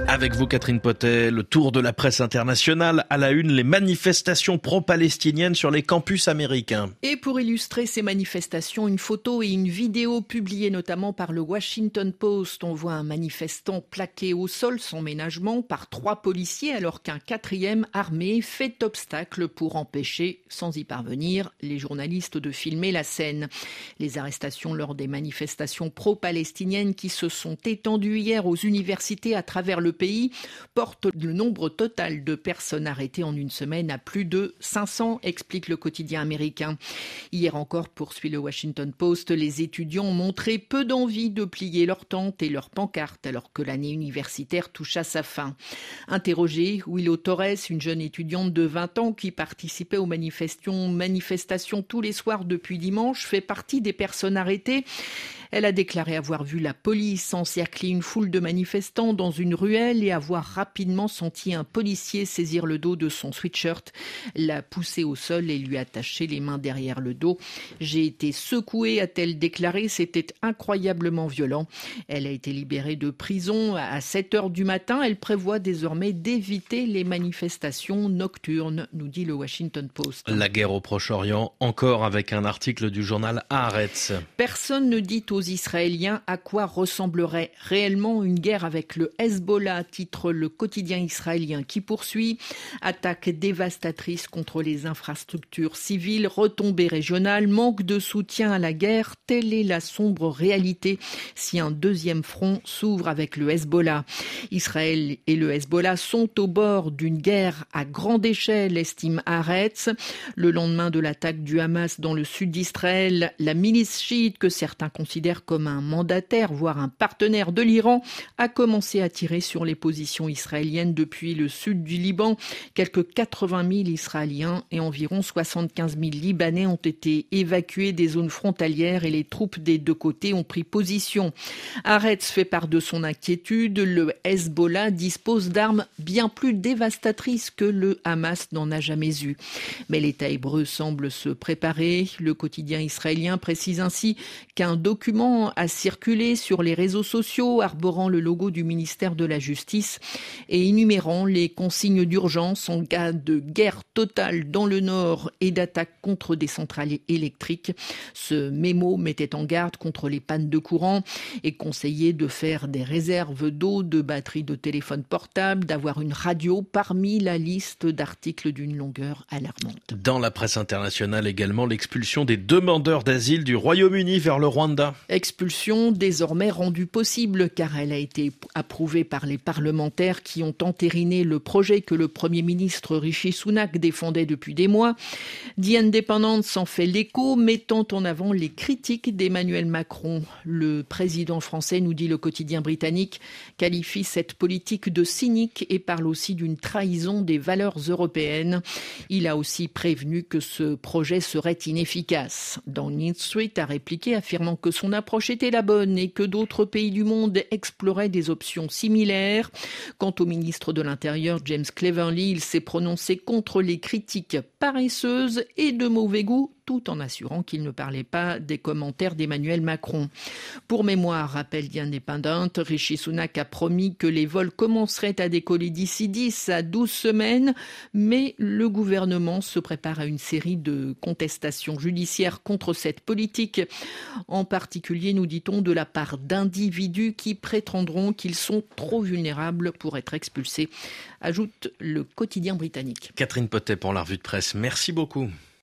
Avec vous, Catherine Potet, le tour de la presse internationale. À la une, les manifestations pro-palestiniennes sur les campus américains. Et pour illustrer ces manifestations, une photo et une vidéo publiées notamment par le Washington Post. On voit un manifestant plaqué au sol sans ménagement par 3 policiers alors qu'un 4e armé fait obstacle pour empêcher, sans y parvenir, les journalistes de filmer la scène. Les arrestations lors des manifestations pro-palestiniennes qui se sont étendues hier aux universités à travers le pays porte le nombre total de personnes arrêtées en une semaine à plus de 500, explique le quotidien américain. Hier encore, poursuit le Washington Post, les étudiants ont montré peu d'envie de plier leurs tentes et leurs pancartes alors que l'année universitaire touche à sa fin. Interrogée, Willow Torres, une jeune étudiante de 20 ans qui participait aux manifestations tous les soirs depuis dimanche, fait partie des personnes arrêtées. Elle a déclaré avoir vu la police encercler une foule de manifestants dans une ruelle et avoir rapidement senti un policier saisir le dos de son sweatshirt, la pousser au sol et lui attacher les mains derrière le dos. « J'ai été secouée », a-t-elle déclaré, « c'était incroyablement violent ». Elle a été libérée de prison à 7h du matin. Elle prévoit désormais d'éviter les manifestations nocturnes, nous dit le Washington Post. La guerre au Proche-Orient, encore avec un article du journal Haaretz. Personne ne dit aux Israéliens à quoi ressemblerait réellement une guerre avec le Hezbollah, titre le quotidien israélien qui poursuit. Attaque dévastatrice contre les infrastructures civiles, retombées régionales, manque de soutien à la guerre, telle est la sombre réalité si un deuxième front s'ouvre avec le Hezbollah. Israël et le Hezbollah sont au bord d'une guerre à grande échelle, estime Haaretz. Le lendemain de l'attaque du Hamas dans le sud d'Israël, la milice chiite que certains considèrent comme un mandataire, voire un partenaire de l'Iran, a commencé à tirer sur les positions israéliennes depuis le sud du Liban. Quelques 80 000 Israéliens et environ 75 000 Libanais ont été évacués des zones frontalières et les troupes des deux côtés ont pris position. Haaretz fait part de son inquiétude. Le Hezbollah dispose d'armes bien plus dévastatrices que le Hamas n'en a jamais eu. Mais l'État hébreu semble se préparer. Le quotidien israélien précise ainsi qu'un document a circulé sur les réseaux sociaux arborant le logo du ministère de la Justice et énumérant les consignes d'urgence en cas de guerre totale dans le Nord et d'attaque contre des centrales électriques. Ce mémo mettait en garde contre les pannes de courant et conseillait de faire des réserves d'eau, de batteries de téléphone portable, d'avoir une radio parmi la liste d'articles d'une longueur alarmante. Dans la presse internationale également, l'expulsion des demandeurs d'asile du Royaume-Uni vers le Rwanda. Expulsion désormais rendue possible car elle a été approuvée par les parlementaires qui ont entériné le projet que le Premier ministre Rishi Sunak défendait depuis des mois. The Independent s'en fait l'écho, mettant en avant les critiques d'Emmanuel Macron. Le président français, nous dit le quotidien britannique, qualifie cette politique de cynique et parle aussi d'une trahison des valeurs européennes. Il a aussi prévenu que ce projet serait inefficace. Downing Street a répliqué affirmant que son approche était la bonne et que d'autres pays du monde exploraient des options similaires. Quant au ministre de l'Intérieur, James Cleverly, il s'est prononcé contre les critiques paresseuses et de mauvais goût, tout en assurant qu'il ne parlait pas des commentaires d'Emmanuel Macron. Pour mémoire, rappelle The Independent, Rishi Sunak a promis que les vols commenceraient à décoller d'ici 10 à 12 semaines, mais le gouvernement se prépare à une série de contestations judiciaires contre cette politique, en particulier, nous dit-on, de la part d'individus qui prétendront qu'ils sont trop vulnérables pour être expulsés, ajoute le quotidien britannique. Catherine Potet pour la revue de presse. Merci beaucoup.